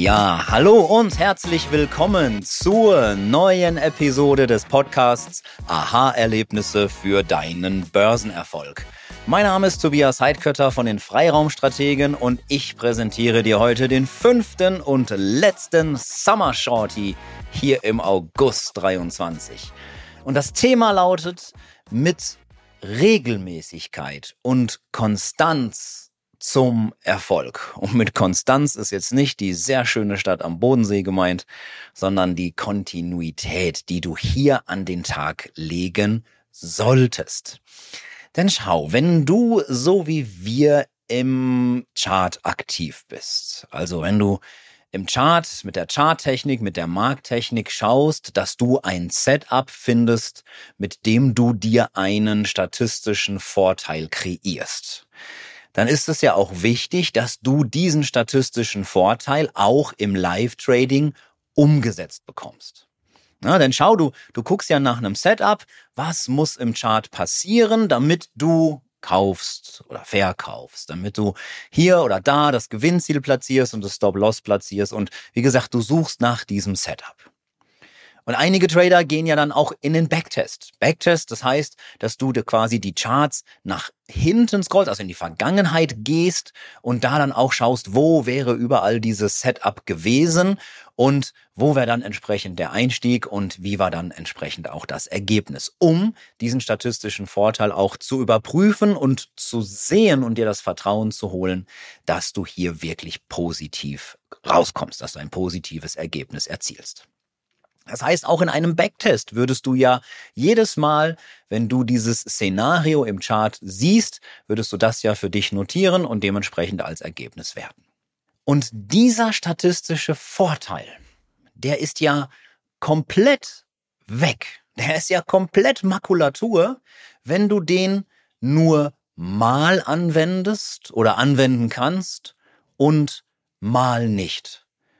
Ja, hallo und herzlich willkommen zur neuen Episode des Podcasts Aha-Erlebnisse für deinen Börsenerfolg. Mein Name ist Tobias Heidkötter von den Freiraumstrategen und ich präsentiere dir heute den 5. und letzten Summer Shorty hier im August 23. Und das Thema lautet: mit Regelmäßigkeit und Konstanz zum Erfolg. Und mit Konstanz ist jetzt nicht die sehr schöne Stadt am Bodensee gemeint, sondern die Kontinuität, die du hier an den Tag legen solltest. Denn schau, wenn du so wie wir im Chart aktiv bist, also wenn du im Chart mit der Charttechnik, mit der Markttechnik schaust, dass du ein Setup findest, mit dem du dir einen statistischen Vorteil kreierst, dann ist es ja auch wichtig, dass du diesen statistischen Vorteil auch im Live-Trading umgesetzt bekommst. Na, denn schau, du guckst ja nach einem Setup, was muss im Chart passieren, damit du kaufst oder verkaufst, damit du hier oder da das Gewinnziel platzierst und das Stop-Loss platzierst und wie gesagt, du suchst nach diesem Setup. Und einige Trader gehen ja dann auch in den Backtest. Backtest, das heißt, dass du dir quasi die Charts nach hinten scrollst, also in die Vergangenheit gehst und da dann auch schaust, wo wäre überall dieses Setup gewesen und wo wäre dann entsprechend der Einstieg und wie war dann entsprechend auch das Ergebnis, um diesen statistischen Vorteil auch zu überprüfen und zu sehen und dir das Vertrauen zu holen, dass du hier wirklich positiv rauskommst, dass du ein positives Ergebnis erzielst. Das heißt, auch in einem Backtest würdest du ja jedes Mal, wenn du dieses Szenario im Chart siehst, würdest du das ja für dich notieren und dementsprechend als Ergebnis werten. Und dieser statistische Vorteil, der ist ja komplett weg. Der ist ja komplett Makulatur, wenn du den nur mal anwendest oder anwenden kannst und mal nicht.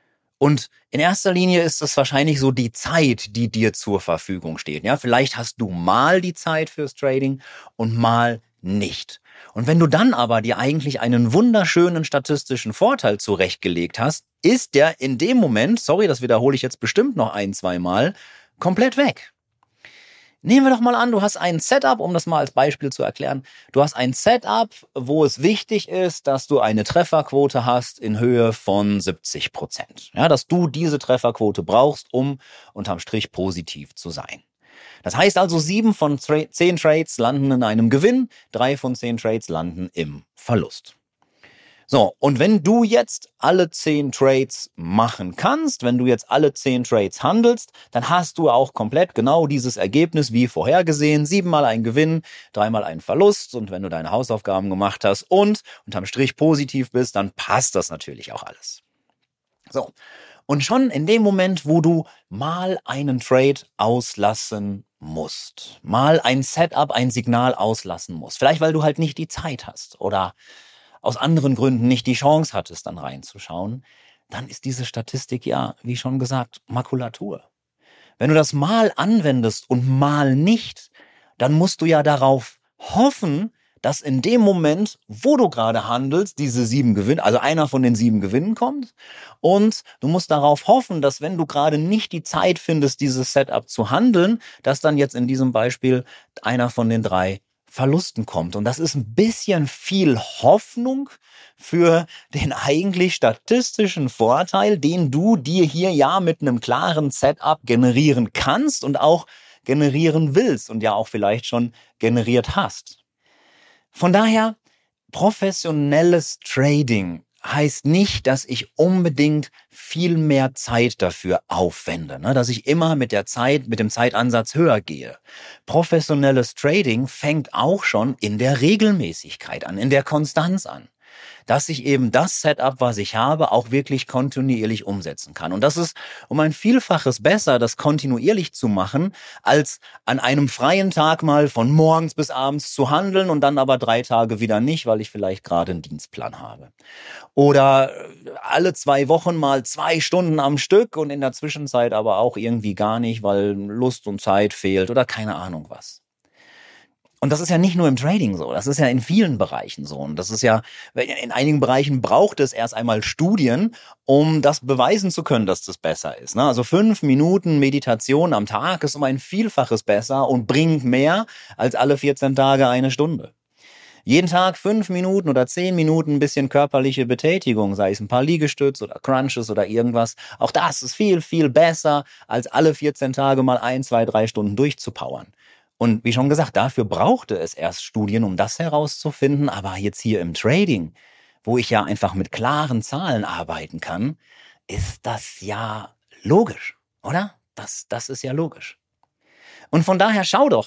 Und in erster Linie ist es wahrscheinlich so die Zeit, die dir zur Verfügung steht. Ja, vielleicht hast du mal die Zeit fürs Trading und mal nicht. Und wenn du dann aber dir eigentlich einen wunderschönen statistischen Vorteil zurechtgelegt hast, ist der in dem Moment, sorry, das wiederhole ich jetzt bestimmt noch 1-2 Mal, komplett weg. Nehmen wir doch mal an, du hast ein Setup, um das mal als Beispiel zu erklären. Du hast ein Setup, wo es wichtig ist, dass du eine Trefferquote hast in Höhe von 70%. Ja, dass du diese Trefferquote brauchst, um unterm Strich positiv zu sein. Das heißt also, 7 von 10 Trades landen in einem Gewinn, 3 von 10 Trades landen im Verlust. So, und wenn du jetzt alle 10 Trades machen kannst, wenn du jetzt alle 10 Trades handelst, dann hast du auch komplett genau dieses Ergebnis wie vorhergesehen. 7-mal ein Gewinn, 3-mal ein Verlust. Und wenn du deine Hausaufgaben gemacht hast und unterm Strich positiv bist, dann passt das natürlich auch alles. So, und schon in dem Moment, wo du mal einen Trade auslassen musst, mal ein Setup, ein Signal auslassen musst, vielleicht weil du halt nicht die Zeit hast oder aus anderen Gründen nicht die Chance hattest, dann reinzuschauen, dann ist diese Statistik ja, wie schon gesagt, Makulatur. Wenn du das mal anwendest und mal nicht, dann musst du ja darauf hoffen, dass in dem Moment, wo du gerade handelst, diese 7 Gewinne, also einer von den 7 Gewinnen kommt. Und du musst darauf hoffen, dass wenn du gerade nicht die Zeit findest, dieses Setup zu handeln, dass dann jetzt in diesem Beispiel einer von den 3 Verlusten kommt. Und das ist ein bisschen viel Hoffnung für den eigentlich statistischen Vorteil, den du dir hier ja mit einem klaren Setup generieren kannst und auch generieren willst und ja auch vielleicht schon generiert hast. Von daher, professionelles Trading heißt nicht, dass ich unbedingt viel mehr Zeit dafür aufwende, ne? Dass ich immer mit dem Zeitansatz höher gehe. Professionelles Trading fängt auch schon in der Regelmäßigkeit an, in der Konstanz an. Dass ich eben das Setup, was ich habe, auch wirklich kontinuierlich umsetzen kann. Und das ist um ein Vielfaches besser, das kontinuierlich zu machen, als an einem freien Tag mal von morgens bis abends zu handeln und dann aber 3 Tage wieder nicht, weil ich vielleicht gerade einen Dienstplan habe. Oder alle 2 Wochen mal 2 Stunden am Stück und in der Zwischenzeit aber auch irgendwie gar nicht, weil Lust und Zeit fehlt oder keine Ahnung was. Und das ist ja nicht nur im Trading so, das ist ja in vielen Bereichen so. Und das ist ja, in einigen Bereichen braucht es erst einmal Studien, um das beweisen zu können, dass das besser ist. Also 5 Minuten Meditation am Tag ist um ein Vielfaches besser und bringt mehr als alle 14 Tage eine Stunde. Jeden Tag 5 Minuten oder 10 Minuten ein bisschen körperliche Betätigung, sei es ein paar Liegestütze oder Crunches oder irgendwas. Auch das ist viel, viel besser, als alle 14 Tage mal 1, 2, 3 Stunden durchzupowern. Und wie schon gesagt, dafür brauchte es erst Studien, um das herauszufinden. Aber jetzt hier im Trading, wo ich ja einfach mit klaren Zahlen arbeiten kann, ist das ja logisch, oder? Das ist ja logisch. Und von daher schau doch,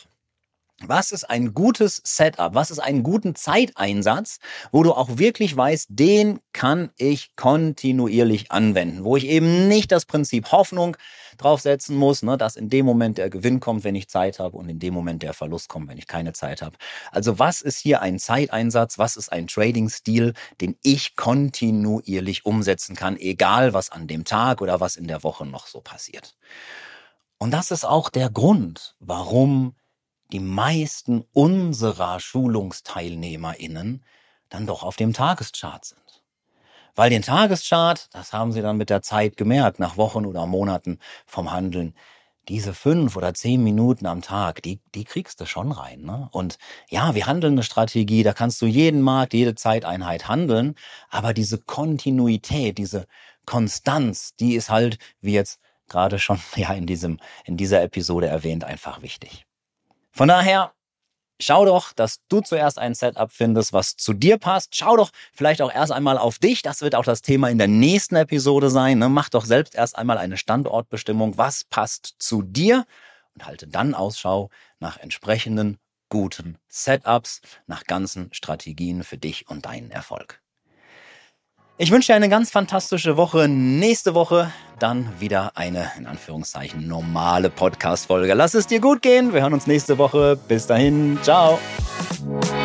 was ist ein gutes Setup? Was ist einen guten Zeiteinsatz, wo du auch wirklich weißt, den kann ich kontinuierlich anwenden, wo ich eben nicht das Prinzip Hoffnung draufsetzen muss, dass in dem Moment der Gewinn kommt, wenn ich Zeit habe und in dem Moment der Verlust kommt, wenn ich keine Zeit habe. Also was ist hier ein Zeiteinsatz? Was ist ein Trading-Stil, den ich kontinuierlich umsetzen kann, egal was an dem Tag oder was in der Woche noch so passiert? Und das ist auch der Grund, warum die meisten unserer SchulungsteilnehmerInnen dann doch auf dem Tageschart sind. Weil den Tageschart, das haben sie dann mit der Zeit gemerkt, nach Wochen oder Monaten vom Handeln, diese 5 oder 10 Minuten am Tag, die kriegst du schon rein. Ne? Und ja, wir handeln eine Strategie, da kannst du jeden Markt, jede Zeiteinheit handeln, aber diese Kontinuität, diese Konstanz, die ist halt, wie jetzt gerade schon in dieser Episode erwähnt, einfach wichtig. Von daher, schau doch, dass du zuerst ein Setup findest, was zu dir passt. Schau doch vielleicht auch erst einmal auf dich. Das wird auch das Thema in der nächsten Episode sein. Mach doch selbst erst einmal eine Standortbestimmung. Was passt zu dir? Und halte dann Ausschau nach entsprechenden guten Setups, nach ganzen Strategien für dich und deinen Erfolg. Ich wünsche dir eine ganz fantastische Woche. Nächste Woche dann wieder eine, in Anführungszeichen, normale Podcast-Folge. Lass es dir gut gehen. Wir hören uns nächste Woche. Bis dahin. Ciao.